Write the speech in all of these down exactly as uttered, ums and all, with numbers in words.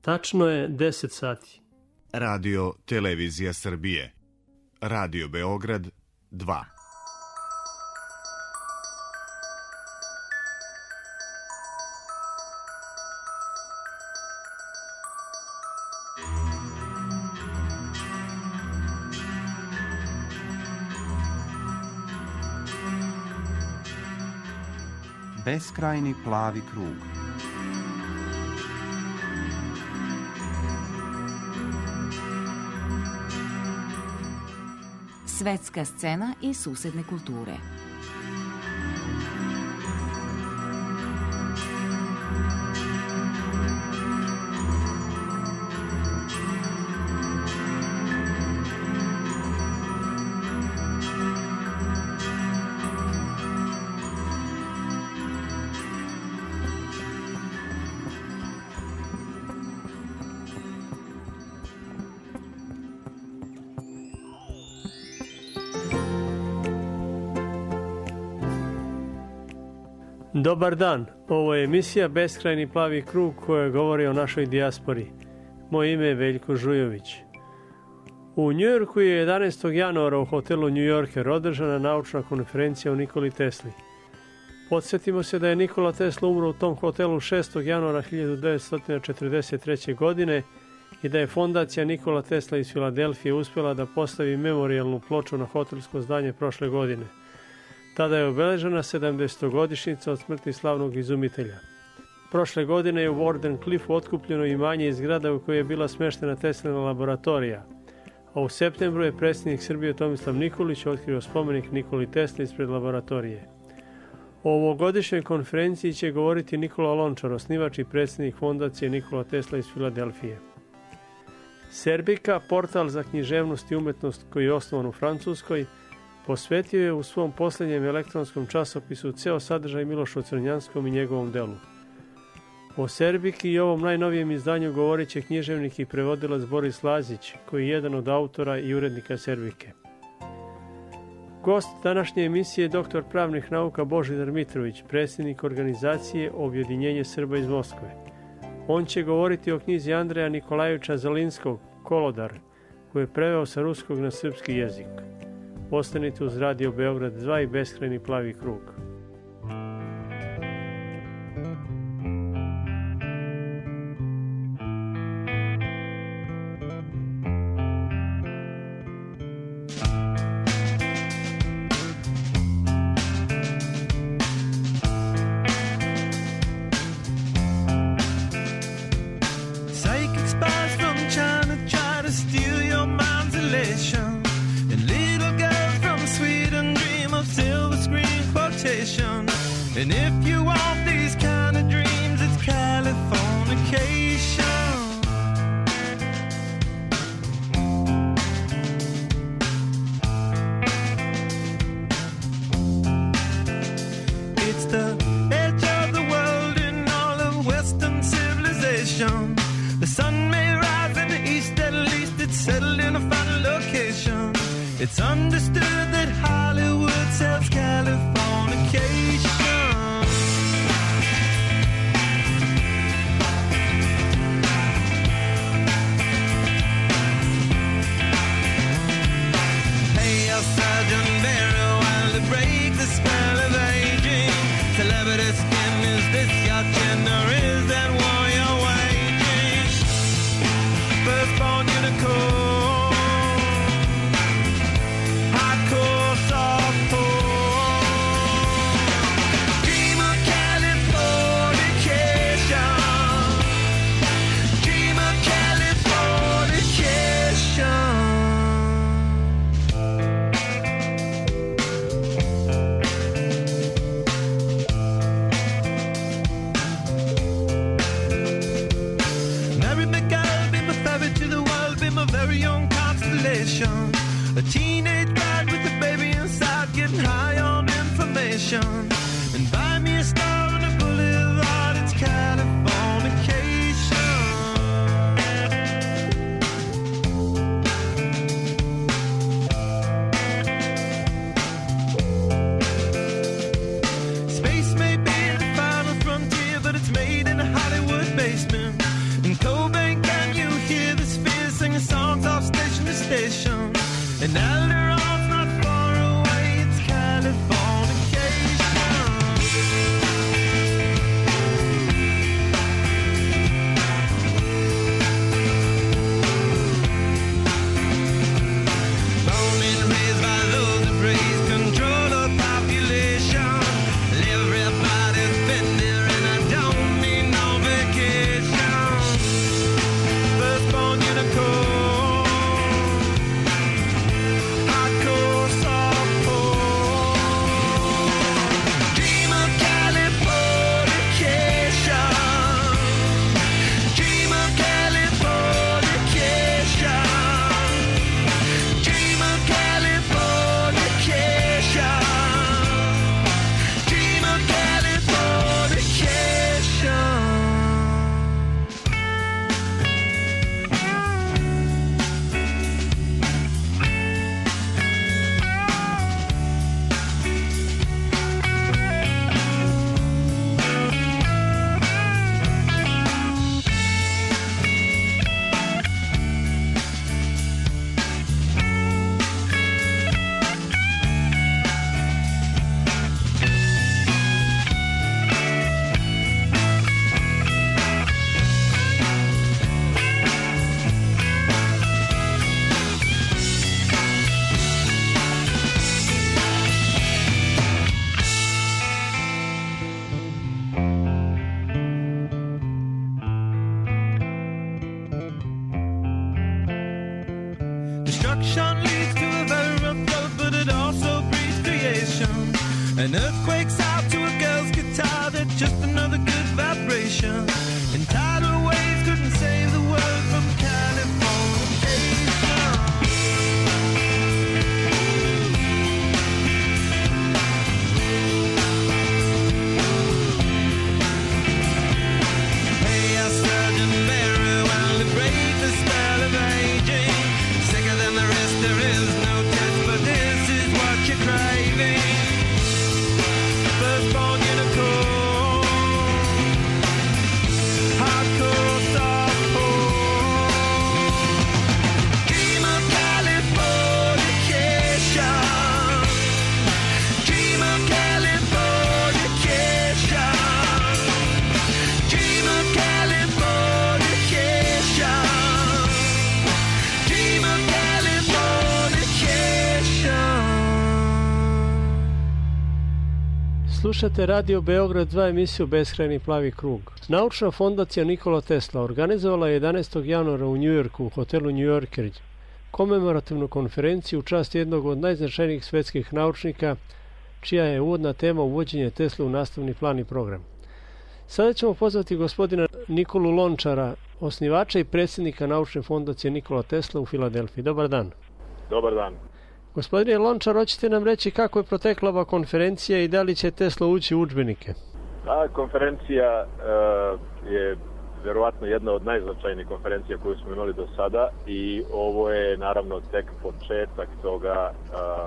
Tačno je deset sati. Radio Televizija Srbije. Radio Beograd dva. Beskrajni plavi krug. Svetska scena i susedne kulture. Dobar dan, ovo je emisija Beskrajni plavi krug koja govori o našoj dijaspori. Moje ime je Veljko Žujović. U Njujorku je jedanaestog januara u hotelu New Yorker održana naučna konferencija o Nikoli Tesli. Podsjetimo se da je Nikola Tesla umro u tom hotelu šestog januara hiljadu devetsto četrdeset treće. godine i da je fondacija Nikola Tesla iz Filadelfije uspjela da postavi memorijalnu ploču na hotelsko zdanje prošle godine. Tada je obeležena sedamdesetogodišnjica od smrti slavnog izumitelja. Prošle godine je u Warden Cliffu otkupljeno imanje iz zgrada u kojoj je bila smeštena Teslina laboratorija, a u septembru je predsjednik Srbije Tomislav Nikolić otkrio spomenik Nikoli Tesli ispred laboratorije. O ovogodišnjoj konferenciji će govoriti Nikola Lončar, osnivač i predsjednik fondacije Nikola Tesla iz Filadelfije. Serbika, portal za književnost i umetnost koji je osnovan u Francuskoj, posvetio je u svom posljednjem elektronskom časopisu ceo sadržaj Milošu Crnjanskom i njegovom delu. O Serbiki i ovom najnovijem izdanju govorit će književnik i prevodilac Boris Lazić, koji je jedan od autora i urednika Serbike. Gost današnje emisije je doktor pravnih nauka Božidar Mitrović, predsjednik organizacije Objedinjenje Srba iz Moskve. On će govoriti o knjizi Andreja Nikolajevića Zalinskog, Kolodar, koju je preveo sa ruskog na srpski jezik. Ostanite uz Radio Beograd dva i Beskrajni plavi krug. Psychic spies from China try to steal your mind's elation. Sweden dream of silver screen quotation. And if you want these kind of dreams, it's Californication. It's the edge of the world in all of Western civilization. The sun may rise in the east, at least it's settled in a final location. It's understood that Hollywood sells Californication. Hey, your Sergeant Barry, while to break the spell of aging. Celebrity skin, is this your chin or is that war you're waging? Firstborn unicorn. Destruction leads to a very rough road, but it also breeds creation. An earthquake's out to a girl's guitar, that's just another good vibration. And tidal waves couldn't save the world from Californication. Hey, I surgeon very well to break the spell of aging. Sicker than the rest, there is no test, but this is what you're craving. Firstborn unicorn, hardcore softcore. Dream of Californication. Dream of Californication. Dream of Californication. Dream of Californication. Slušate Radio Beograd dva, emisiju Beskrajni plavi krug. Naučna fondacija Nikola Tesla organizovala je jedanaestog januara u Njujorku u hotelu New Yorker komemorativnu konferenciju u čast jednog od najznačajnijih svetskih naučnika, čija je uvodna tema uvođenje Tesla u nastavni plan i program. Sada ćemo pozvati gospodina Nikolu Lončara, osnivača i predsjednika Naučne fondacije Nikola Tesla u Filadelfiji. Dobar dan. Dobar dan. Gospodine Lončar, hoćete nam reći kako je protekla ova konferencija i da li će Tesla ući u udžbenike? Ta konferencija uh, je vjerovatno jedna od najznačajnijih konferencija koju smo imali do sada i ovo je naravno tek početak toga. Uh,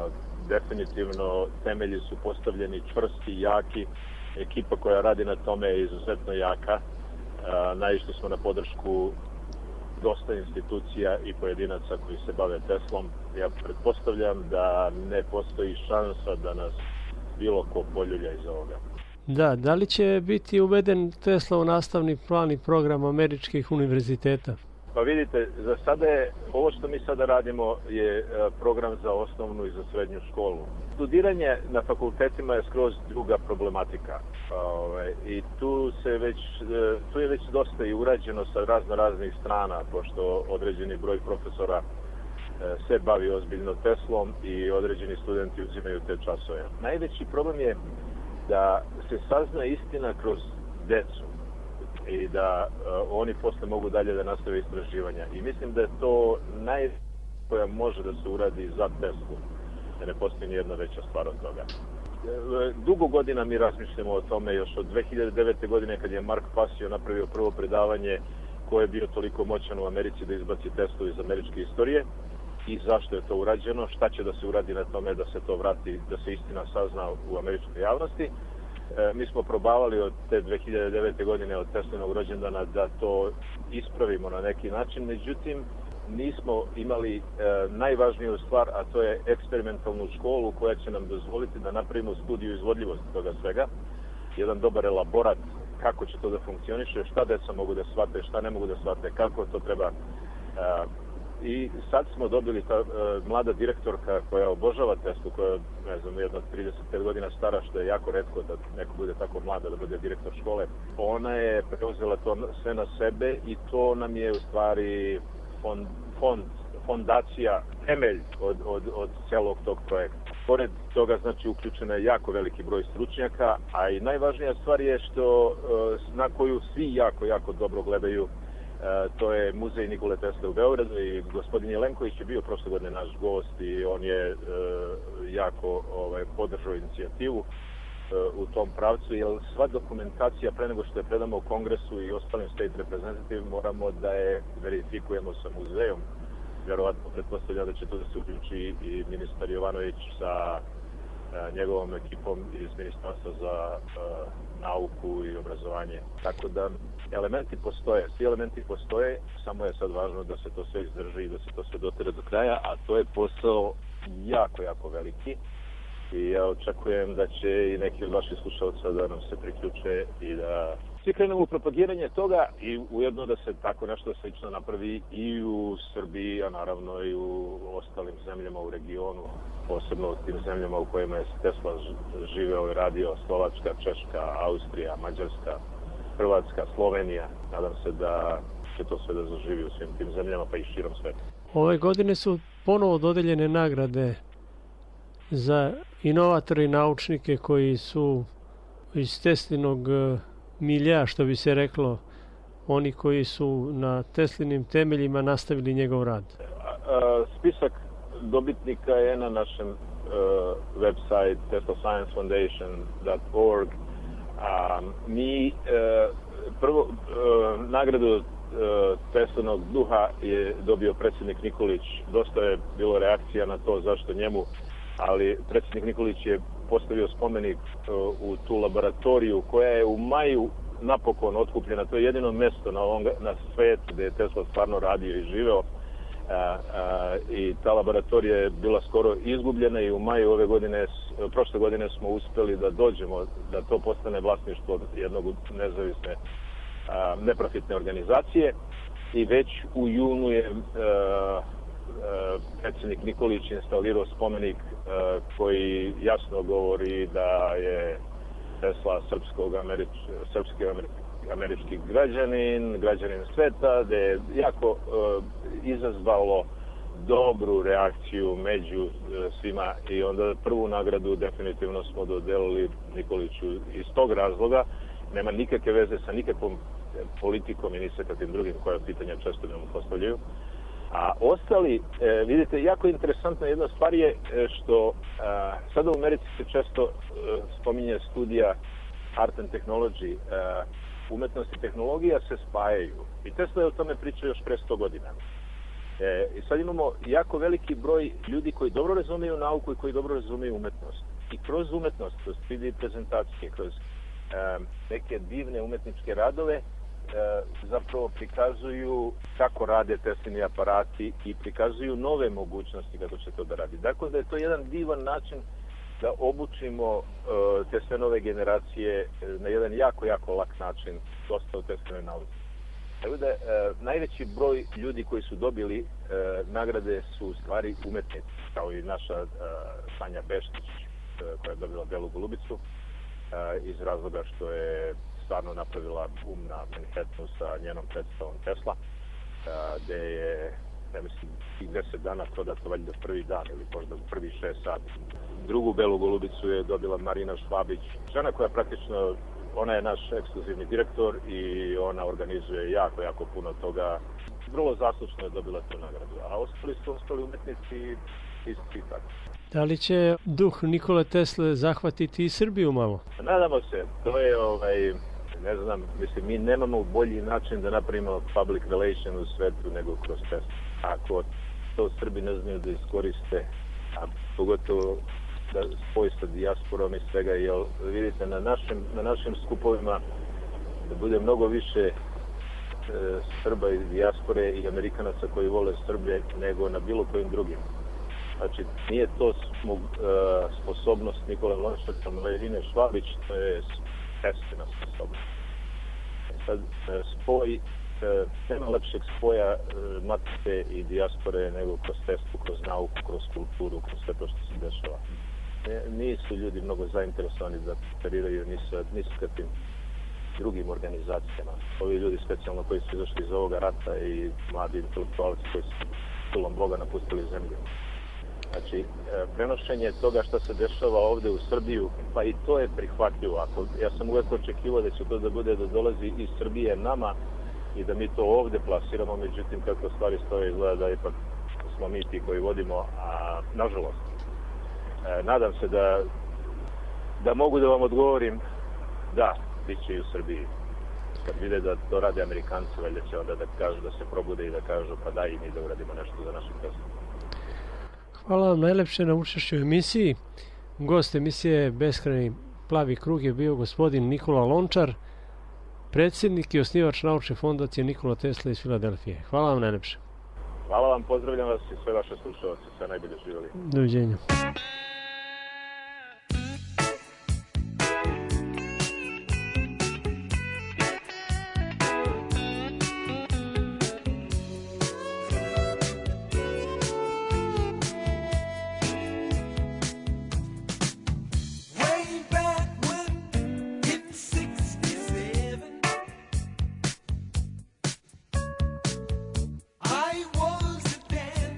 definitivno temelji su postavljeni čvrsti, jaki. Ekipa koja radi na tome je izuzetno jaka. Uh, naišli smo na podršku dosta institucija i pojedinaca koji se bave Teslom. Ja pretpostavljam da ne postoji šansa da nas bilo ko poljulja iz ovoga. Da, da li će biti uveden Tesla u nastavni plan i program američkih univerziteta? Pa vidite, za sada je, ovo što mi sada radimo je program za osnovnu i za srednju školu. Studiranje na fakultetima je skroz druga problematika. I tu se već, tu je već dosta i urađeno sa razno raznih strana, pošto određeni broj profesora se bavi ozbiljno Teslom i određeni studenti uzimaju te časove. Najveći problem je da se sazna istina kroz decu i da uh, oni posle mogu dalje da nastave istraživanja. I mislim da je to naj koja može da se uradi za Teslu, da ne postoji nijedna veća stvar od toga. Dugo godina mi razmišljamo o tome, još od dve hiljade devete. godine kad je Mark Passio napravio prvo predavanje ko je bio toliko moćan u Americi da izbaci Teslu iz američke istorije i zašto je to urađeno, šta će da se uradi na tome da se to vrati, da se istina sazna u američkoj javnosti. E, mi smo probavali od te dve hiljade devete. godine od Teslinog rođendana da to ispravimo na neki način, međutim nismo imali e, najvažniju stvar, a to je eksperimentalnu školu koja će nam dozvoliti da napravimo studiju izvodljivosti toga svega, jedan dobar elaborat kako će to da funkcioniše, šta deca mogu da shvate, šta ne mogu da shvate, kako to treba. E, I sad smo dobili ta e, mlada direktorka koja obožava Teslu, koja je, ne znam, jedna trideset pet godina stara, što je jako retko da neko bude tako mlada da bude direktor škole. Ona je preuzela to sve na sebe i to nam je u stvari fond, fond, fondacija, temelj od, od, od celog tog projekta. Pored toga, znači, uključena je jako veliki broj stručnjaka, a i najvažnija stvar je što e, na koju svi jako, jako dobro gledaju. E, to je muzej Nikole Tesle u Beogradu i gospodin Jelenković je bio prošle godine naš gost i on je e, jako ovaj, podržao inicijativu e, u tom pravcu, jer sva dokumentacija pre nego što je predamo u Kongresu i ostalim state reprezentative moramo da je verifikujemo sa muzejom. Vjerovatno pretpostavljam da će to da se uključi i ministar Jovanović sa e, njegovom ekipom iz Ministarstva za e, nauku i obrazovanje. Tako da elementi postoje, svi elementi postoje, samo je sad važno da se to sve izdrži i da se to sve dotere do kraja, a to je posao jako, jako veliki. I ja očekujem da će i neki od vaših slušalca da nam se priključe i da svi krenemo u propagiranje toga i ujedno da se tako nešto slično napravi i u Srbiji, a naravno i u ostalim zemljama u regionu, posebno u tim zemljama u kojima je Tesla živeo i radio, Slovačka, Češka, Austrija, Mađarska, Hrvatska, Slovenija. Nadam se da će to sve da zaživi u svim tim zemljama pa i širom sveta. Ove godine su ponovo dodeljene nagrade za inovatore i naučnike koji su iz Teslinog milja, što bi se reklo, oni koji su na Teslinim temeljima nastavili njegov rad. Spisak dobitnika je na našem uh, website tesla science foundation dot org. A, mi uh, prvo uh, nagradu uh, Teslinog duha je dobio predsjednik Nikolić. Dosta je bilo reakcija na to zašto njemu, ali predsjednik Nikolić je postavio spomenik uh, u tu laboratoriju koja je u maju napokon otkupljena. To je jedino mjesto na, ovom, na svijetu gdje je Tesla stvarno radio i živeo. A, a, i ta laboratorija je bila skoro izgubljena i u maju ove godine, prošle godine smo uspjeli da dođemo, da to postane vlasništvo jednog nezavisne a, neprofitne organizacije i već u junu je a, a, predsjednik Nikolić instalirao spomenik a, koji jasno govori da je Tesla srpskog američ, srpski američki američki građanin, građanin sveta, da je jako uh, izazvalo dobru reakciju među uh, svima i onda prvu nagradu definitivno smo dodelili Nikoliću iz tog razloga. Nema nikakve veze sa nikakvom politikom i ni sa kakvim drugim koja pitanja često nam postavljaju. A ostali, e, vidite, jako interesantna jedna stvar je što a, sada u Americi se često e, spominje studija Art and Technology, e, umetnost i tehnologija se spajaju. I Tesla je o tome pričao još pre sto godina. E, I sad imamo jako veliki broj ljudi koji dobro razumiju nauku i koji dobro razumiju umetnost. I kroz umetnost, kroz tri D prezentacije, kroz e, neke divne umetničke radove, e, zapravo prikazuju kako rade Teslini aparati i prikazuju nove mogućnosti kako će to da radi. Dakle, da je to jedan divan način da obučimo uh, te sve nove generacije na jedan jako, jako lak način dosta u Teslinoj nauci. Tako da, uh, najveći broj ljudi koji su dobili uh, nagrade su u stvari umetnici, kao i naša uh, Sanja Beštić, uh, koja je dobila Belu golubicu, uh, iz razloga što je stvarno napravila um na Manhattanu sa njenom predstavom Tesla, uh, gde je, ne mislim, tih deset dana prodato valjda prvi dan ili možda u prvi šest sati. Drugu Belu golubicu je dobila Marina Švabić, žena koja praktično, ona je naš ekskluzivni direktor i ona organizuje jako, jako puno toga. Vrlo zaslužno je dobila tu nagradu, a ostali su ostali umetnici isti tako. Da li će duh Nikole Tesle zahvatiti i Srbiju malo? Nadamo se, to je ovaj, ne znam, mislim, mi nemamo bolji način da napravimo public relation u svetu nego kroz Tesla. Ako to Srbi ne znaju da iskoriste, a pogotovo da spoji sa dijasporom i svega, jer vidite na našim, na našim skupovima da bude mnogo više e, Srba iz dijaspore i Amerikanaca koji vole Srbije nego na bilo kojim drugim. Znači, nije to smog, e, sposobnost Nikole Lončara, Marine Švabić, to je Teslina sposobnost. E sad, e, spoj, e, nema lepšeg spoja e, matice i dijaspore nego kroz Teslu, kroz nauku, kroz kulturu, kroz sve to što se dešava. Nisu ljudi mnogo zainteresovani da operiraju ni sa, ni sa kakvim drugim organizacijama. Ovi ljudi specijalno koji su izašli iz ovoga rata i mladi intelektualci koji su silom Boga napustili zemlju. Znači, prenošenje toga što se dešava ovde u Srbiju, pa i to je prihvatljivo. Ako, ja sam uvijek očekivao da će to da bude da dolazi iz Srbije nama i da mi to ovde plasiramo, međutim kako stvari stoje izgleda da ipak smo mi ti koji vodimo, a nažalost. E, nadam se da, da mogu da vam odgovorim da, bit će i u Srbiji. Kad vide da to rade Amerikanci, valjda će onda da kažu, da se probude i da kažu pa daj i mi da uradimo nešto za našu Teslu. Hvala vam najlepše na učešću u emisiji. Gost emisije Beskrajni plavi krug je bio gospodin Nikola Lončar, predsjednik i osnivač naučne fondacije Nikola Tesla iz Filadelfije. Hvala vam najlepše. Hvala vam, pozdravljam vas i sve vaše slušalce, sve najbolje živjeli. Doviđenja. I was a dancer.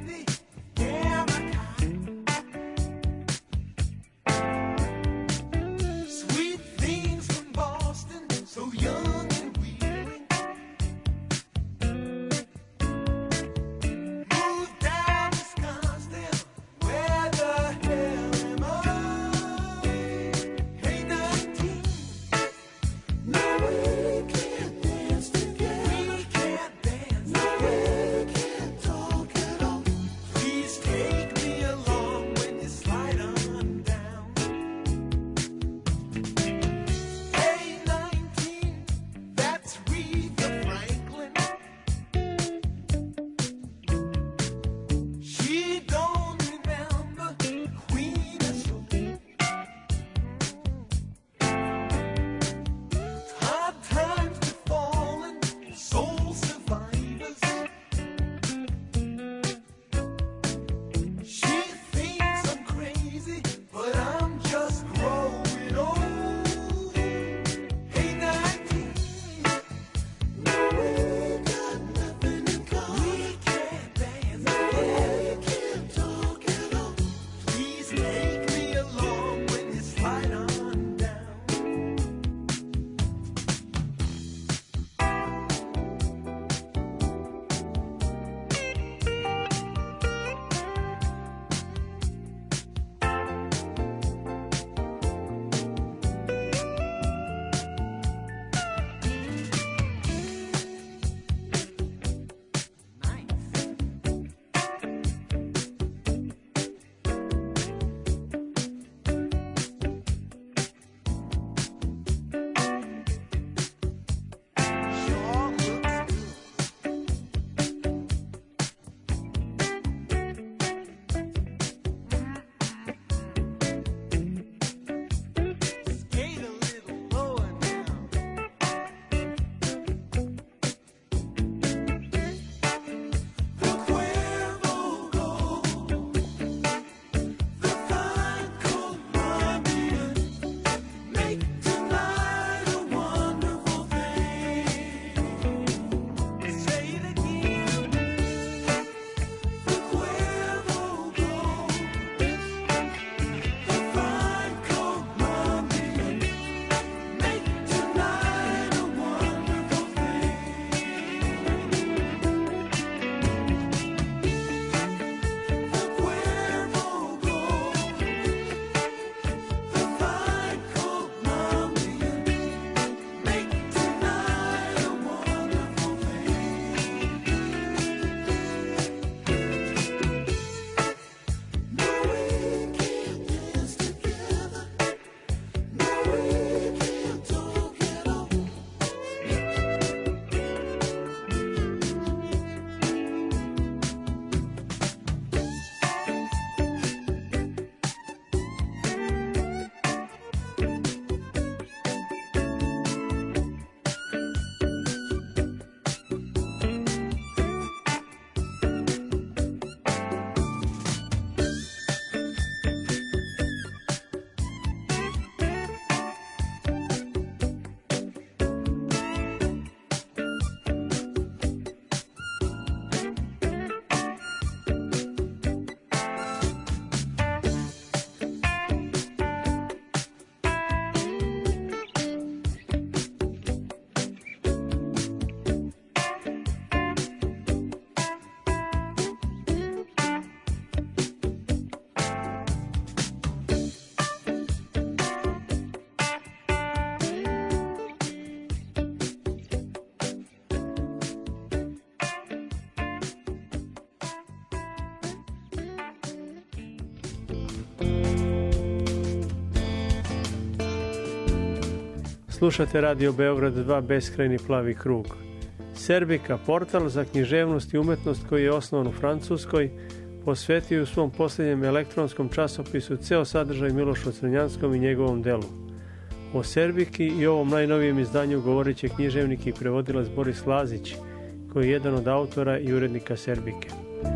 Slušate Radio Beograd dva Beskrajni plavi krug. Serbika, portal za književnost i umetnost koji je osnovan u Francuskoj, posvetio u svom posljednjem elektronskom časopisu ceo sadržaj Milošu Crnjanskom i njegovom delu. O Serbiki i ovom najnovijem izdanju govorit će književnik i prevodilac Boris Lazić, koji je jedan od autora i urednika Serbike.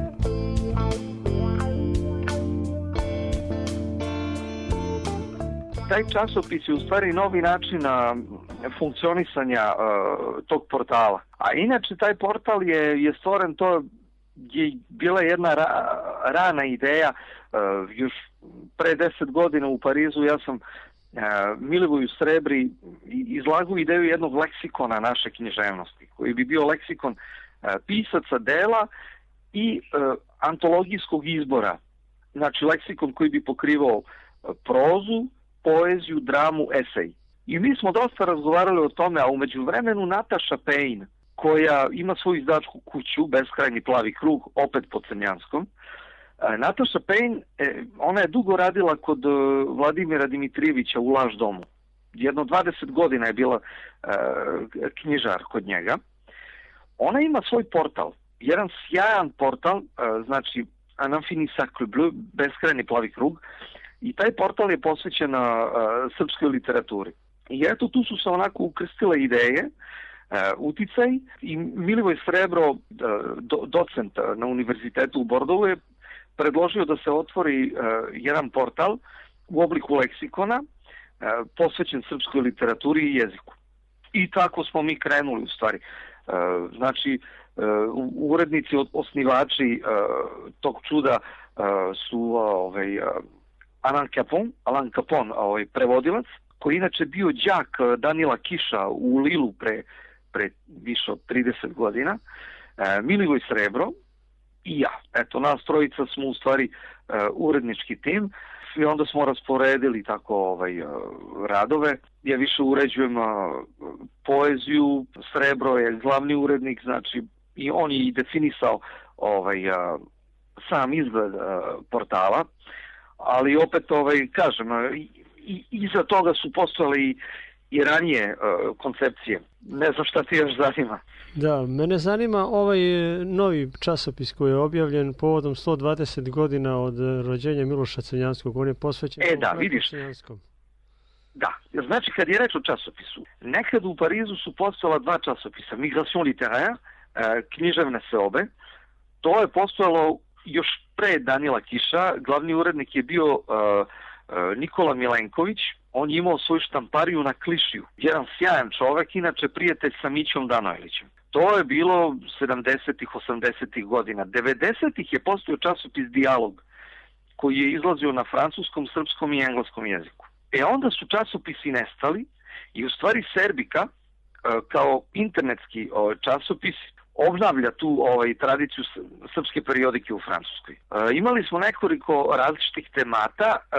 Taj časopis je u stvari novi način funkcionisanja uh, tog portala. A inače taj portal je, je stvoren, to je bila jedna ra, rana ideja. Uh, još pre deset godina u Parizu ja sam uh, Milivoju Srebri izlagao ideju jednog leksikona naše književnosti, koji bi bio leksikon uh, pisaca dela i uh, antologijskog izbora. Znači leksikon koji bi pokrivao uh, prozu, poeziju, dramu, esej. I mi smo dosta razgovarali o tome, a umeđu vremenu Nataša Pejn, koja ima svoju izdačku kuću, Beskrajni plavi krug, opet po Crnjanskom. Nataša Pejn, ona je dugo radila kod Vladimira Dimitrijevića u Laž domu. Jedno dvadeset godina je bila knjižar kod njega. Ona ima svoj portal, jedan sjajan portal, znači Un infini cercle bleu, Beskrajni plavi krug, i taj portal je posvećen uh, srpskoj literaturi. I eto, tu su se onako ukrstile ideje, uh, uticaj, i Milivoj Srebro, uh, do, docent na univerzitetu u Bordovu, je predložio da se otvori uh, jedan portal u obliku leksikona uh, posvećen srpskoj literaturi i jeziku. I tako smo mi krenuli u stvari. Uh, znači, uh, urednici, osnivači uh, tog čuda uh, su uh, ovaj, uh, Alain Capon, Alain Capon, ovaj prevodilac, koji inače bio đak Danila Kiša u Lilu pre, pre više od trideset godina, e, Milivoj Srebro i ja. Eto, nas trojica smo u stvari e, urednički tim i onda smo rasporedili tako ovaj, e, radove. Ja više uređujem e, poeziju, Srebro je glavni urednik, znači i on je i definisao ovaj, e, sam izgled e, portala. Ali opet, ovaj, kažem, i, iza toga su postojale i, i ranije uh, koncepcije. Ne znam šta ti još zanima. Da, mene zanima ovaj novi časopis koji je objavljen povodom sto dvadeset godina od rođenja Miloša Crnjanskog. On je posvećen e, da, vidiš. Crnjanskom. Da, znači kad je reč o časopisu, nekad u Parizu su postojala dva časopisa, Migration littéraire, uh, književne seobe. To je postojalo još pre Danila Kiša. Glavni urednik je bio uh, uh, Nikola Milenković. On je imao svoju štampariju na Klišiju. Jedan sjajan čovek, inače prijatelj sa Mićom Danojlićem. To je bilo sedamdesetih, osamdesetih godina. devedesetih je postojao časopis Dijalog, koji je izlazio na francuskom, srpskom i engleskom jeziku. E onda su časopisi nestali i u stvari Serbika, uh, kao internetski uh, časopis, obnavlja tu ovaj, tradiciju srpske periodike u Francuskoj. E, imali smo nekoliko različitih temata. E,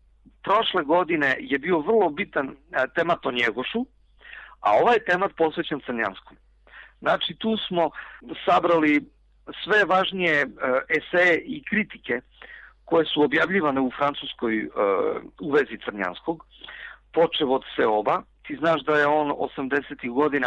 prošle godine je bio vrlo bitan e, temat o Njegošu, a ovaj temat posvećen Crnjanskom. Znači tu smo sabrali sve važnije e, eseje i kritike koje su objavljivane u Francuskoj e, u vezi Crnjanskog, počev od Seoba. Ti znaš da je on osamdesetih godina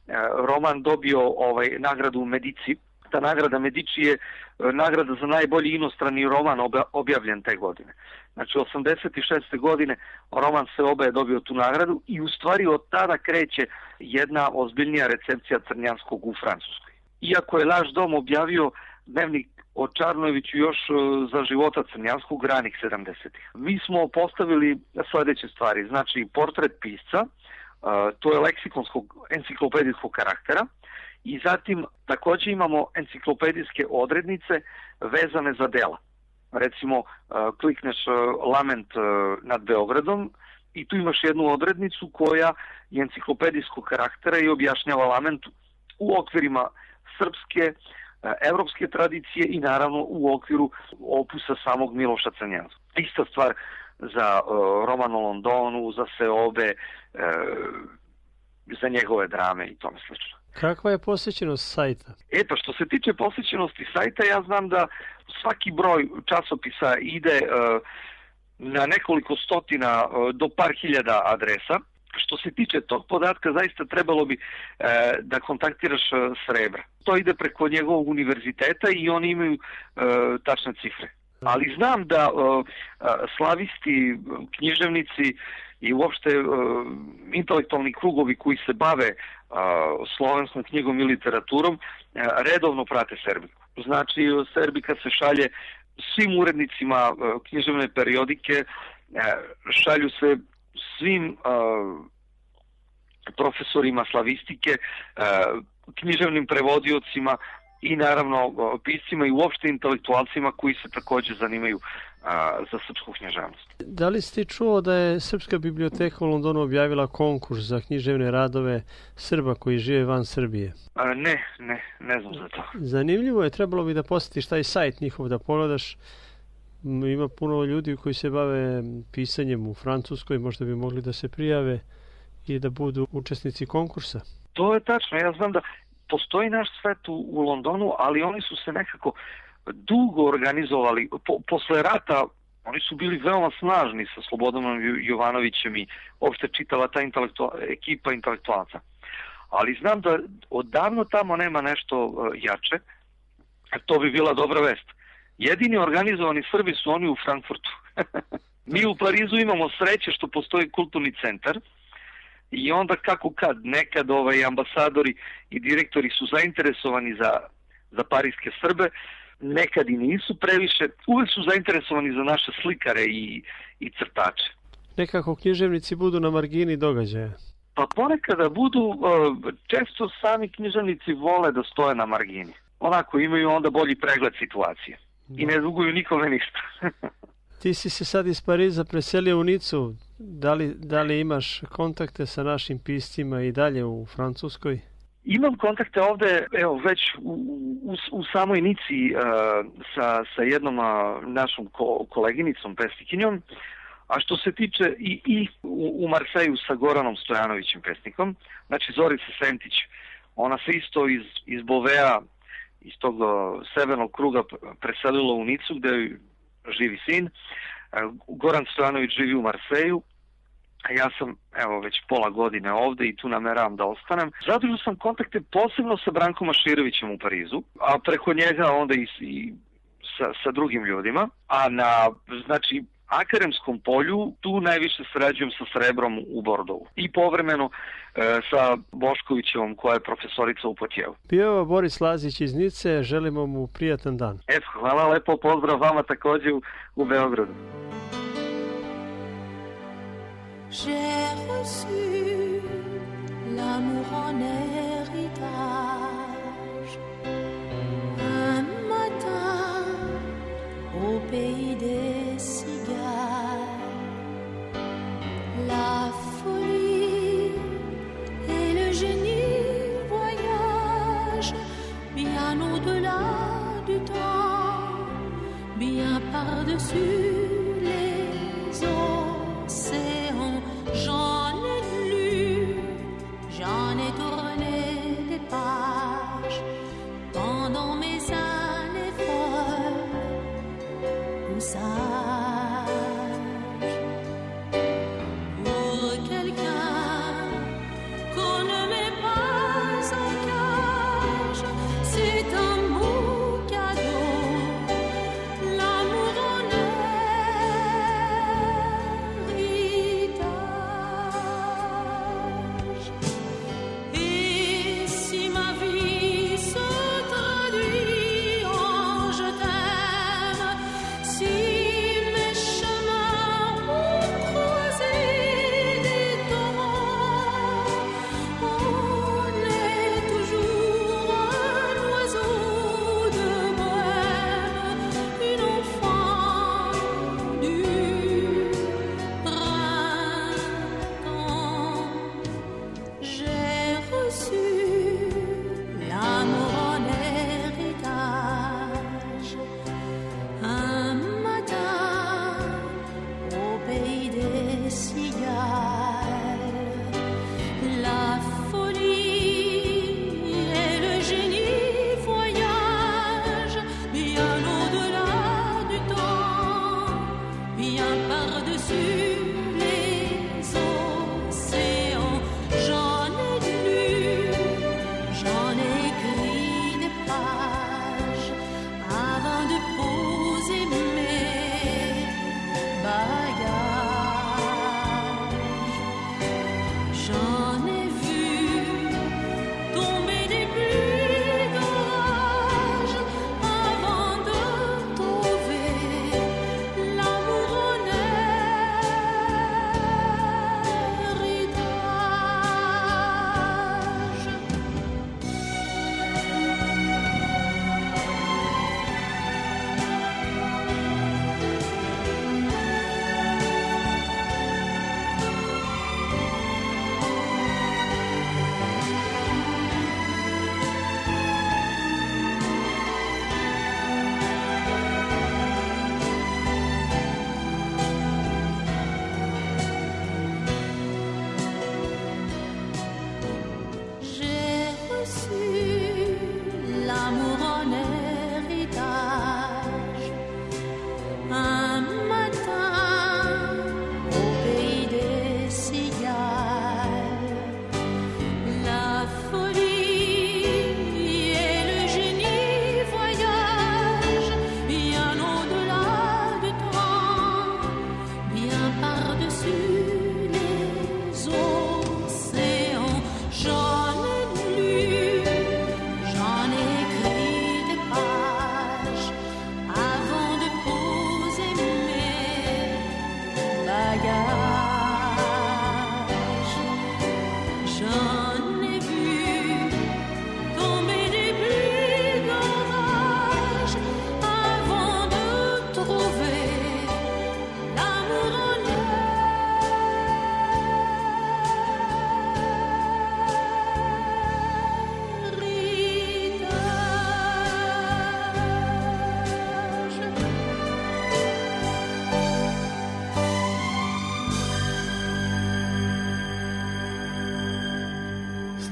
roman dobio ovaj nagradu Medici. Ta nagrada Medici je nagrada za najbolji inostrani roman objavljen te godine. Znači osamdeset šeste godine roman Seoba je dobio tu nagradu i u stvari od tada kreće jedna ozbiljnija recepcija Crnjanskog u Francuskoj. Iako je Laž dom objavio dnevnik o Čarnojeviću još za života Crnjanskog ranih sedamdesetih. Mi smo postavili sledeće stvari, znači portret pisca, Uh, to je leksikonskog, enciklopedijskog karaktera i zatim također imamo enciklopedijske odrednice vezane za dela. Recimo, uh, klikneš uh, Lament uh, nad Beogradom i tu imaš jednu odrednicu koja je enciklopedijskog karaktera i objašnjava Lament u okvirima srpske, uh, evropske tradicije i naravno u okviru opusa samog Miloša Crnjanskog. Ista stvar za uh, roman o Londonu, za Seobe, uh, za njegove drame i tome slično. Kakva je posjećenost sajta? Eto, što se tiče posjećenosti sajta, ja znam da svaki broj časopisa ide uh, na nekoliko stotina uh, do par hiljada adresa. Što se tiče tog podatka, zaista trebalo bi e, da kontaktiraš e, Srebra. To ide preko njegovog univerziteta i oni imaju e, tačne cifre. Ali znam da e, slavisti, književnici i uopšte e, intelektualni krugovi koji se bave e, slovenskom knjigom i literaturom e, redovno prate Serbiku. Znači, Serbika se šalje svim urednicima e, književne periodike, e, šalju se svim uh, profesorima slavistike, uh, književnim prevodiocima i naravno uh, piscima i uopšte intelektualcima koji se također zanimaju uh, za srpsku književnost. Da li ste čuo da je Srpska biblioteka u Londonu objavila konkurs za književne radove Srba koji žive van Srbije? Uh, ne, ne, ne znam za to. Zanimljivo je, trebalo bi da posjetiš taj sajt njihov, da pogledaš. Ima puno ljudi koji se bave pisanjem u Francuskoj, možda bi mogli da se prijave i da budu učesnici konkursa. To je tačno, ja znam da postoji naš svet u, u Londonu, ali oni su se nekako dugo organizovali. Po, posle rata oni su bili veoma snažni sa Slobodanom Jovanovićem i uopšte čitava ta intelektu, ekipa intelektualaca. Ali znam da odavno tamo nema nešto jače, to bi bila dobra vest. Jedini organizovani Srbi su oni u Frankfurtu. Mi u Parizu imamo sreće što postoji kulturni centar i onda kako kad, nekad ovaj, ambasadori i direktori su zainteresovani za, za parijske Srbe, nekad i nisu previše, uvek su zainteresovani za naše slikare i, i crtače. Nekako književnici budu na margini događaja. Pa ponekada budu, često sami književnici vole da stoje na margini. Onako imaju onda bolji pregled situacije. I ne duguju nikome ništa. Ti si se sad iz Pariza preselio u Nicu. Da li, da li imaš kontakte sa našim piscima i dalje u Francuskoj? Imam kontakte ovde, evo, već u, u, u samoj Nici uh, sa, sa jednom uh, našom ko, koleginicom, pesnikinjom, a što se tiče i, i u, u Marseju sa Goranom Stojanovićem, pesnikom, znači Zorica Sentić, ona se isto iz, iz Bovea, iz tog severnog kruga preselilo u Nicu gde živi sin. Goran Stojanović živi u Marseju, a ja sam evo već pola godine ovde i tu nameravam da ostanem. Zadržao sam kontakte posebno sa Brankom Maširovićem u Parizu, a preko njega onda i, i sa, sa drugim ljudima. A na, znači, akademskom polju tu najviše sarađujem sa Srebrom u Bordovu. I povremeno e, sa Boškovićevom koja je profesorica u Potjevu. Bio Boris Lazić iz Nice, želimo mu prijatan dan. Eto, hvala lepo, pozdrav vama također u, u Beogradu. J'ai reçu l'amour en héritage un matin au pays des cigales. La folie et le génie voyagent bien au-delà du temps, bien par-dessus les océans. J'en ai lu, j'en ai tourné des pages pendant mes années folles ou sages. Pour quelqu'un qu'on ne met pas en cage, c'est un beau cadeau, l'amour en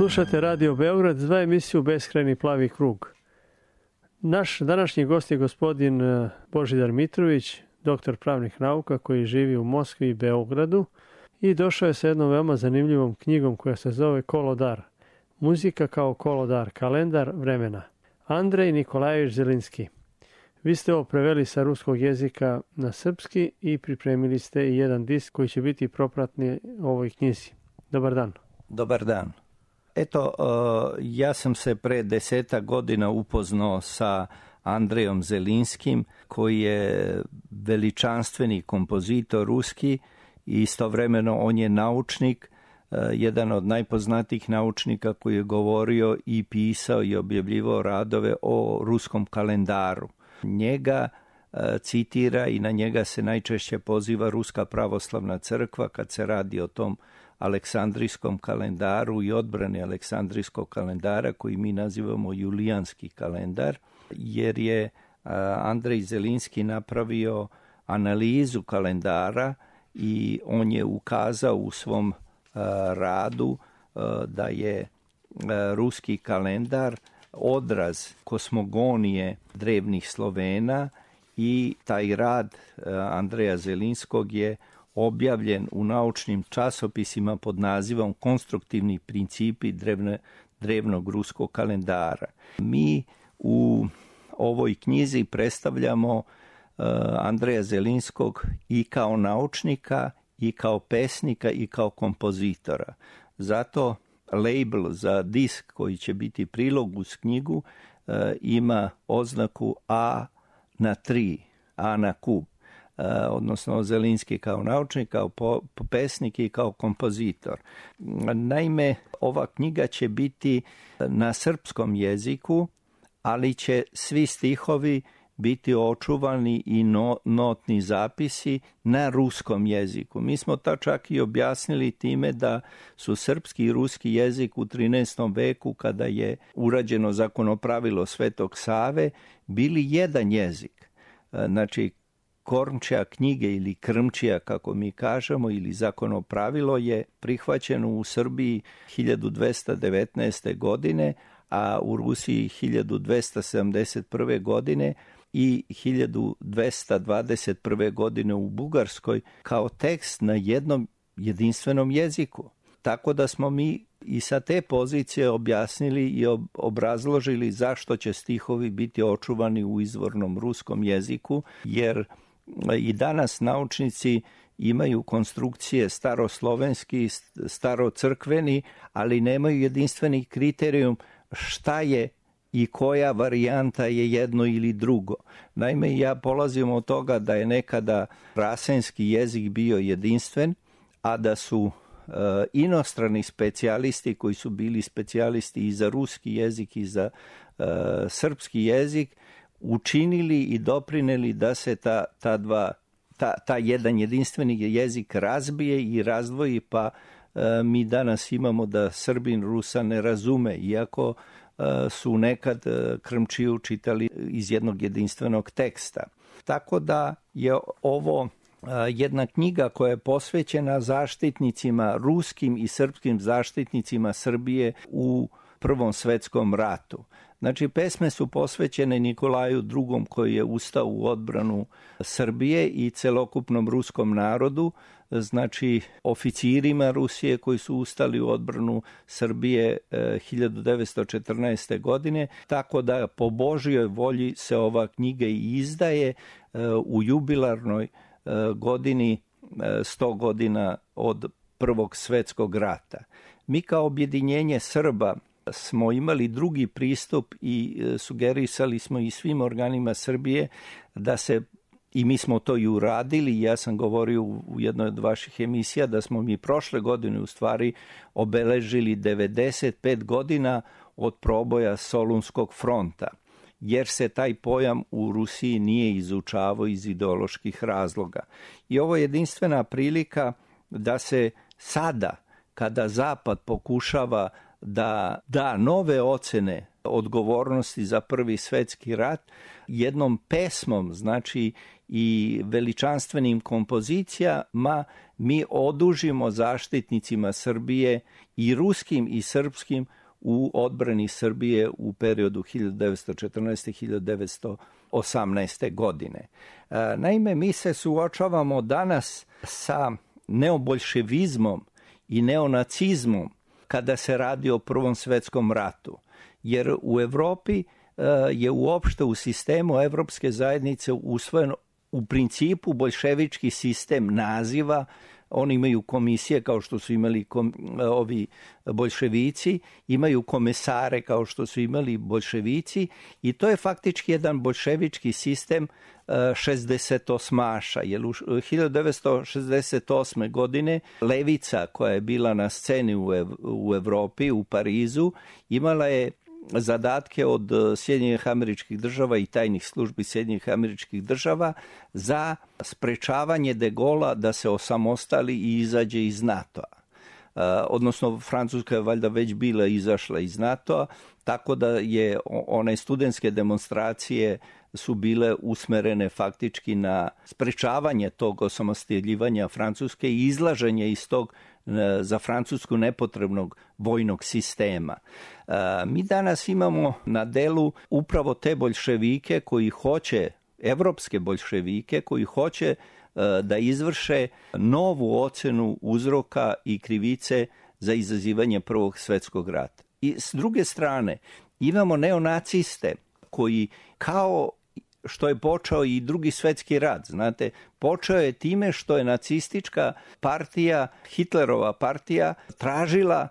Slušate Radio Beograd, dva emisiju Beskrajni plavi krug. Naš današnji gost je gospodin Božidar Mitrović, doktor pravnih nauka koji živi u Moskvi i Beogradu i došao je sa jednom veoma zanimljivom knjigom koja se zove Kolodar. Muzika kao kolodar, kalendar vremena. Andrej Nikolajević Zelinski. Vi ste ovo preveli sa ruskog jezika na srpski i pripremili ste i jedan disk koji će biti propratni ovoj knjizi. Dobar dan. Dobar dan. Eto, ja sam se pre desetak godina upoznao sa Andrejom Zelinskim, koji je veličanstveni kompozitor ruski i istovremeno on je naučnik, jedan od najpoznatijih naučnika koji je govorio i pisao i objavljivao radove o ruskom kalendaru. Njega citira i na njega se najčešće poziva Ruska pravoslavna crkva kad se radi o tom aleksandrijskom kalendaru i odbrani aleksandrijskog kalendara koji mi nazivamo julijanski kalendar, jer je Andrej Zelinski napravio analizu kalendara i on je ukazao u svom radu da je ruski kalendar odraz kosmogonije drevnih Slovena i taj rad Andreja Zelinskog je objavljen u naučnim časopisima pod nazivom Konstruktivni principi drevne, drevnog ruskog kalendara. Mi u ovoj knjizi predstavljamo uh, Andreja Zelinskog i kao naučnika, i kao pesnika, i kao kompozitora. Zato label za disk koji će biti prilog uz knjigu uh, ima oznaku A na tri, A na kub. Odnosno Zelinski kao naučnik, kao pesnik i kao kompozitor. Naime, ova knjiga će biti na srpskom jeziku, ali će svi stihovi biti očuvani i no, notni zapisi na ruskom jeziku. Mi smo to čak i objasnili time da su srpski i ruski jezik u trinaestom veku, kada je urađeno zakonopravilo Svetog Save, bili jedan jezik. Znači, Kornčija knjige ili Krmčija, kako mi kažemo, ili zakonopravilo je prihvaćeno u Srbiji hiljadu dvesta devetnaeste. godine, a u Rusiji hiljadu dvesta sedamdeset prve. godine i hiljadu dvesta dvadeset prve. godine u Bugarskoj kao tekst na jednom jedinstvenom jeziku. Tako da smo mi i sa te pozicije objasnili i obrazložili zašto će stihovi biti očuvani u izvornom ruskom jeziku, jer i danas naučnici imaju konstrukcije staroslovenski, starocrkveni, ali nemaju jedinstveni kriterijum šta je i koja varijanta je jedno ili drugo. Naime, ja polazim od toga da je nekada rasenski jezik bio jedinstven, a da su e, inostrani specijalisti koji su bili specijalisti i za ruski jezik i za e, srpski jezik učinili i doprineli da se ta, ta dva, ta, ta jedan jedinstveni jezik razbije i razdvoji, pa e, mi danas imamo da Srbin Rusa ne razume, iako e, su nekad e, Krmčiju čitali iz jednog jedinstvenog teksta. Tako da je ovo e, jedna knjiga koja je posvećena zaštitnicima, ruskim i srpskim zaštitnicima Srbije u Prvom svetskom ratu. Znači, pesme su posvećene Nikolaju drugom koji je ustao u odbranu Srbije i celokupnom ruskom narodu, znači oficirima Rusije koji su ustali u odbranu Srbije e, hiljadu devetsto četrnaeste. godine, tako da po Božjoj volji se ova knjiga i izdaje e, u jubilarnoj e, godini e, sto godina od Prvog svetskog rata. Mi kao objedinjenje Srba smo imali drugi pristup i sugerisali smo i svim organima Srbije da se, i mi smo to i uradili, ja sam govorio u jednoj od vaših emisija da smo mi prošle godine u stvari obeležili devedeset pet godina od proboja Solunskog fronta, jer se taj pojam u Rusiji nije izučavao iz ideoloških razloga. I ovo je jedinstvena prilika da se sada, kada Zapad pokušava da da nove ocene odgovornosti za Prvi svjetski rat jednom pesmom, znači i veličanstvenim kompozicijama, mi odužimo zaštitnicima Srbije i ruskim i srpskim u odbrani Srbije u periodu hiljadu devetsto četrnaeste do hiljadu devetsto osamnaeste. godine. Naime, mi se suočavamo danas sa neoboljševizmom i neonacizmom kada se radi o Prvom svjetskom ratu, jer u Europi je uopšte u sistemu Evropske zajednice usvojen u principu boljševički sistem naziva. Oni imaju komisije kao što su imali kom, ovi boljševici, imaju komesare kao što su imali boljševici i to je faktički jedan boljševički sistem šezdesetosmaša. Jer u hiljadu devetsto šezdeset osme. godine levica koja je bila na sceni u, Ev, u Evropi, u Parizu, imala je zadatke od Sjedinjenih Američkih Država i tajnih službi Sjedinjenih Američkih Država za sprečavanje De Gaulea da se osamostali i izađe iz NATO-a. Uh, odnosno, Francuska je valjda već bila izašla iz NATO-a, tako da je one studentske demonstracije su bile usmerene faktički na sprečavanje tog osamostaljivanja Francuske i izlaženje iz tog za Francusku nepotrebnog vojnog sistema. Mi danas imamo na delu upravo te boljševike koji hoće, evropske boljševike koji hoće da izvrše novu ocenu uzroka i krivice za izazivanje Prvog svjetskog rata. I s druge strane imamo neonaciste koji kao što je počeo i Drugi svjetski rat. Znate, počeo je time što je nacistička partija, Hitlerova partija, tražila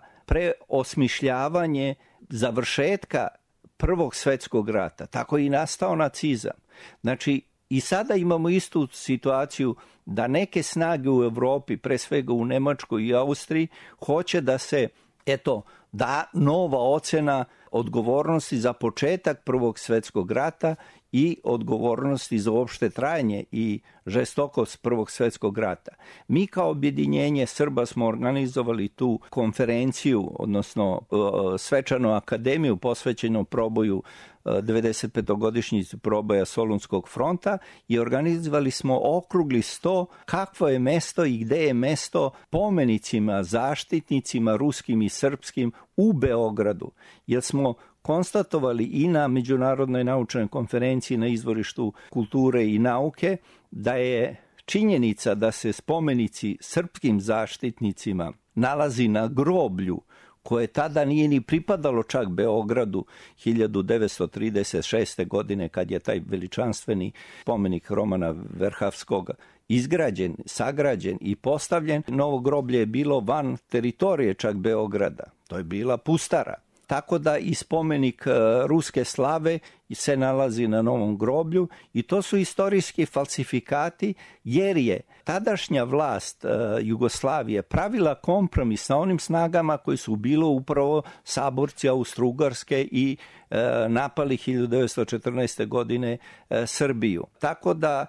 preosmišljavanje završetka Prvog svjetskog rata. Tako je i nastao nacizam. Znači, i sada imamo istu situaciju da neke snage u Europi, pre svega u Nemačkoj i Austriji, hoće da se, eto, da nova ocena odgovornosti za početak Prvog svjetskog rata i odgovornosti za uopšte trajanje i žestokost Prvog svjetskog rata. Mi kao objedinjenje Srba smo organizovali tu konferenciju, odnosno svečanu akademiju posvećenu proboju devedeset petogodišnjici proboja Solunskog fronta i organizovali smo okrugli sto kakvo je mesto i gde je mesto pomenicima, zaštitnicima ruskim i srpskim u Beogradu, jer smo konstatovali i na Međunarodnoj naučnoj konferenciji na izvorištu kulture i nauke da je činjenica da se spomenici srpskim zaštitnicima nalazi na groblju koje tada nije ni pripadalo čak Beogradu hiljadu devetsto trideset šeste. godine kad je taj veličanstveni spomenik Romana Verhavskog izgrađen, sagrađen i postavljen. Novo groblje je bilo van teritorije čak Beograda. To je bila pustara. Tako da i spomenik ruske slave se nalazi na novom groblju i to su istorijski falsifikati jer je tadašnja vlast Jugoslavije pravila kompromis sa onim snagama koji su bilo upravo saborci Austro-Ugarske i napali hiljadu devetsto četrnaeste. godine Srbiju. Tako da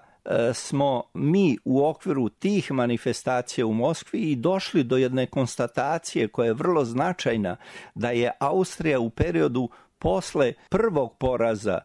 smo mi u okviru tih manifestacija u Moskvi i došli do jedne konstatacije koja je vrlo značajna, da je Austrija u periodu posle prvog poraza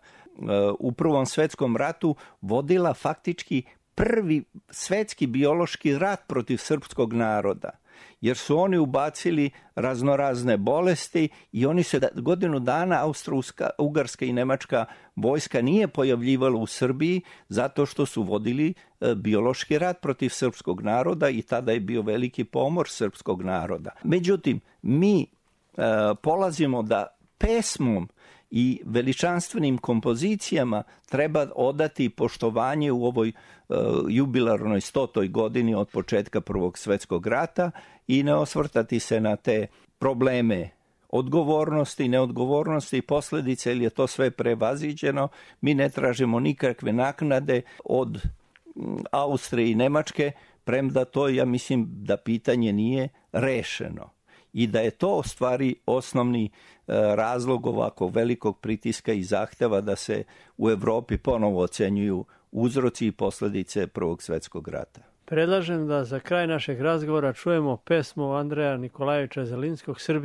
u Prvom svjetskom ratu vodila faktički prvi svetski biološki rat protiv srpskog naroda. Jer su oni ubacili raznorazne bolesti i oni se godinu dana Austro-Ugarska i Nemačka vojska nije pojavljivala u Srbiji zato što su vodili biološki rat protiv srpskog naroda i tada je bio veliki pomor srpskog naroda. Međutim, mi e, polazimo da pesmom i veličanstvenim kompozicijama treba odati poštovanje u ovoj uh, jubilarnoj stotoj godini od početka Prvog svjetskog rata i ne osvrtati se na te probleme odgovornosti, neodgovornosti i posljedice, jer je to sve prevaziđeno. Mi ne tražimo nikakve naknade od Austrije i Nemačke, premda to, ja mislim, da pitanje nije rešeno. I da je to u stvari osnovni razlog ovako velikog pritiska i zahteva da se u Evropi ponovo ocenjuju uzroci i posljedice Prvog svjetskog rata. Predlažem da za kraj našeg razgovora čujemo pesmu Andreja Nikolajevića Zelinskog Srbija.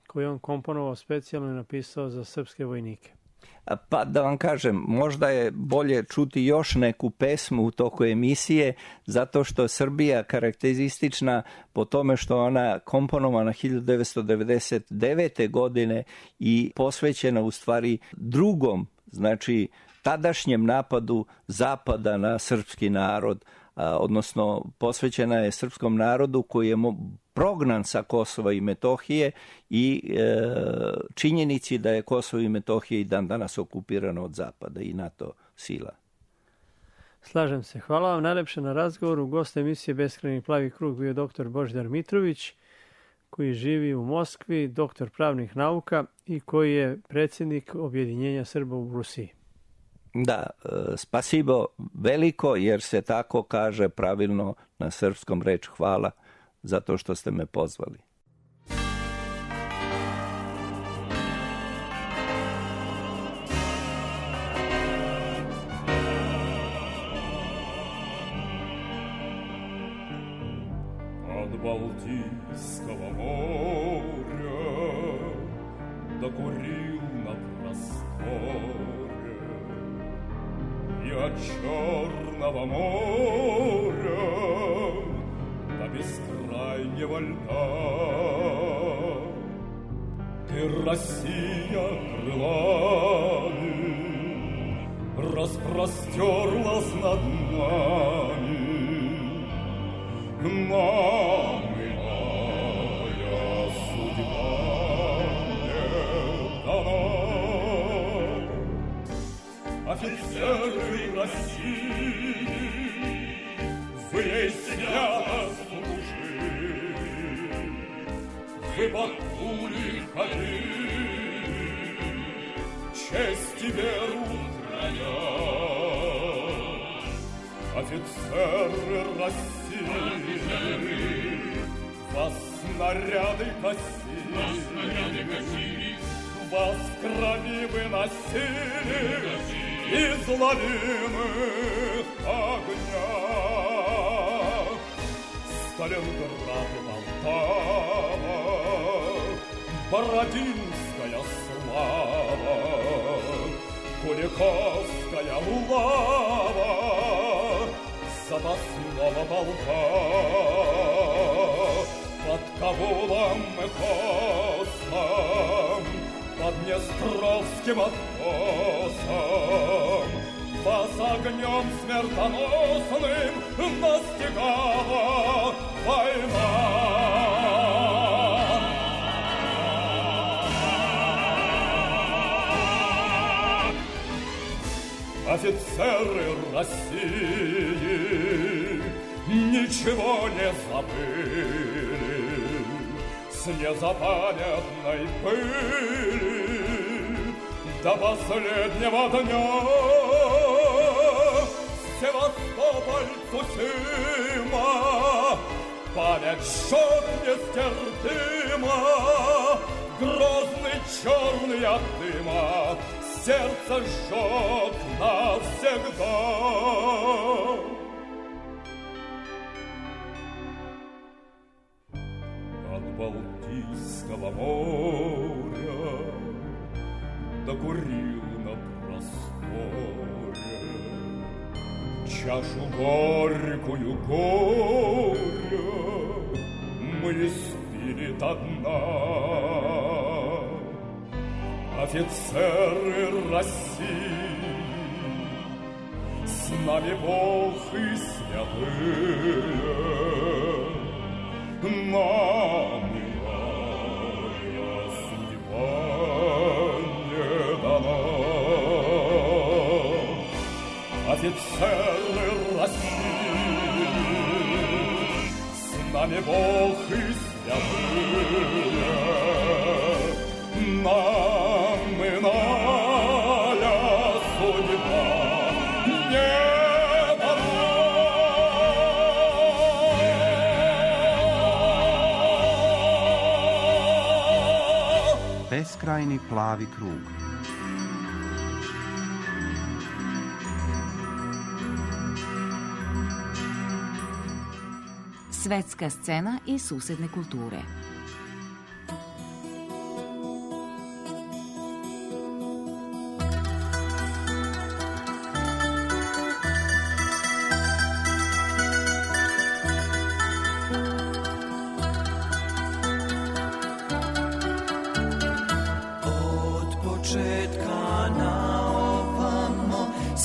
koji on komponovao specijalno i napisao za srpske vojnike. Pa da vam kažem, možda je bolje čuti još neku pesmu u toku emisije, zato što Srbija karakteristična po tome što ona komponovana hiljadu devetsto devedeset devete. godine i posvećena u stvari drugom, znači tadašnjem napadu Zapada na srpski narod, odnosno posvećena je srpskom narodu koji je prognan sa Kosova i Metohije i e, činjenici da je Kosovo i Metohija i dan danas okupirano od Zapada i NATO sila. Slažem se. Hvala vam najlepše na razgovoru. Gost emisije Beskrajni plavi krug bio je doktor Božidar Mitrović, koji živi u Moskvi, doktor pravnih nauka i koji je predsjednik Objedinjenja Srba u Rusiji. Da, spasibo veliko, jer se tako kaže pravilno na srpskom reč hvala, zato što ste me pozvali. Od Балтийского моря до Курил на просторе и от Черного моря до бескрайнего льда. Ты, Россия, крылами распростерлась над нами. Нам иная судьба не дана. Офицеры России, вы ей свято служили, вы под пули ходили, честь и веру храня. Офицеры России, вас снаряды косили, вас в крови выносили из лавины огня. Сталинград и Полтава, Бородинская слава, Куликовская лава запасного полка. Под Кабулом и Косом, под Днестровским откосом вас огнем смертоносным настигала война. Офицеры России ничего не забыли с незапамятной пыли до последнего дня. Севастополь Цусима, память жжет нестерпимо, грозный черный от дыма сердце сжег навсегда. От Балтийского моря до Курил на просторе чашу горькую горя мы испили до дна. Офицеры России, с нами Бог и святые, нам иная судьба не дана. Офицеры России, с нами Бог и святые, нам иная судьба не дана. Beskrajni plavi krug. Svetska scena i susedne kulture.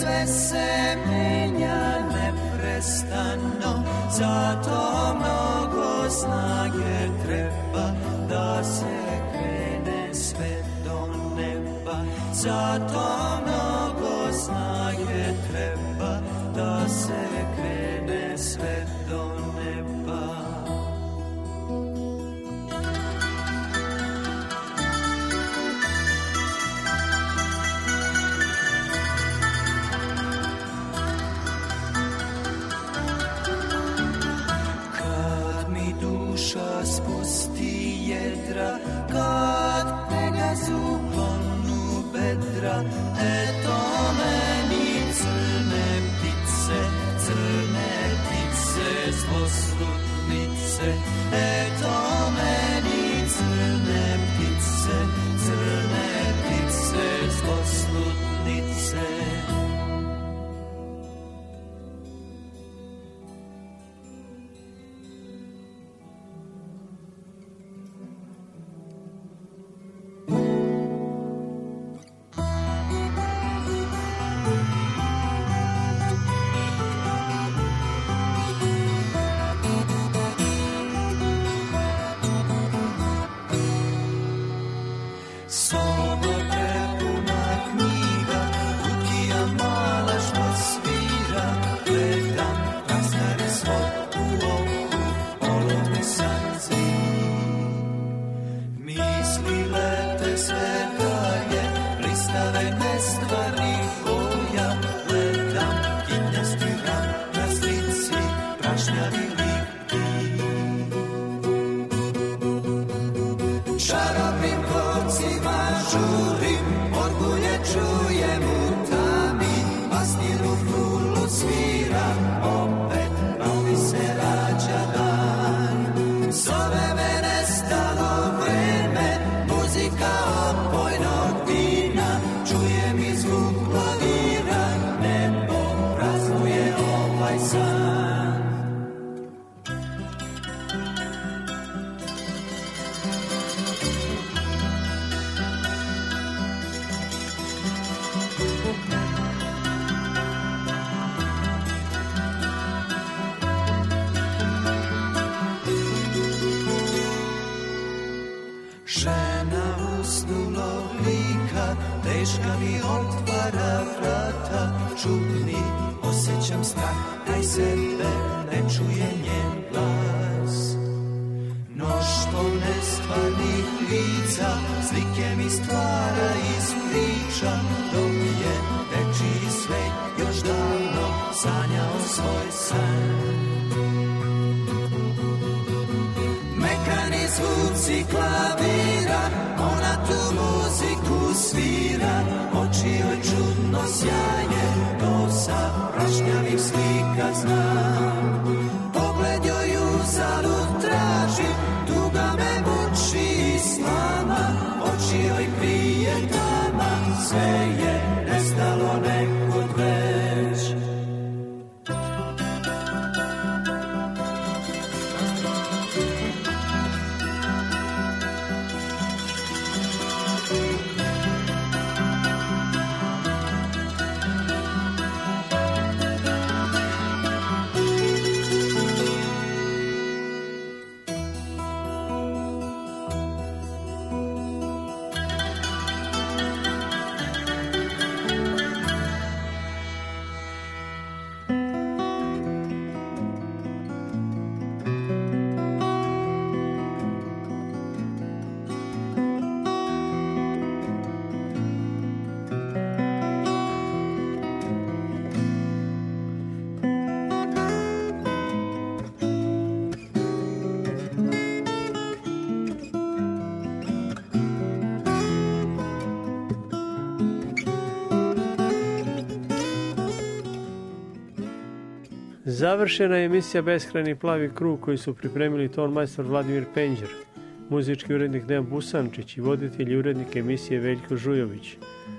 sve se menja neprestano, zato mnogo snage treba da se krene sve do neba, zato mnogo snage treba da se krene sve do neba. Duša spusti jedra, kad Pegazu klonu bedra, eto meni crne ptice, crne ptice zloslutnice, eto meni crne ptice, crne ptice zloslutnice. Teška mi otvara vrata, čudni, osjećam strah, taj sebe ne čuje njen glas. Mnoštvo nestvarnih lica, slike mi stvara iz priča, dok je dečiji svet još davno sanjao svoj san. Mekani zvuci klavira, ona tu muziku svira, oči joj čudno sjaje, to sa prašnjavih slika znam. Pogled joj uzalud traži, tuga me muči i slama, oči joj krije tama, sve je nestalo nekud već. Završena je emisija Beskrajni plavi krug koju su pripremili tonmajstor Vladimir Penđer, muzički urednik Dejan Busančić i voditelj i urednik emisije Veljko Žujović.